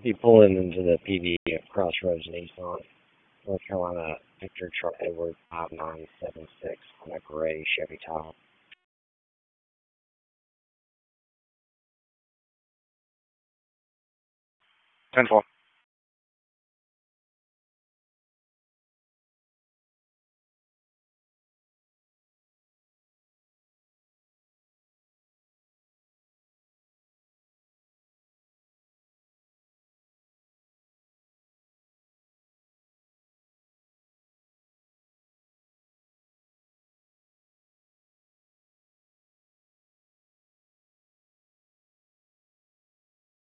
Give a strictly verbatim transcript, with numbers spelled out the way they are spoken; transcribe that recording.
Be pulling into the P V at Crossroads in Eastmont, North Carolina, Victor Truck Edward five nine seven six on a gray Chevy Tahoe. ten four.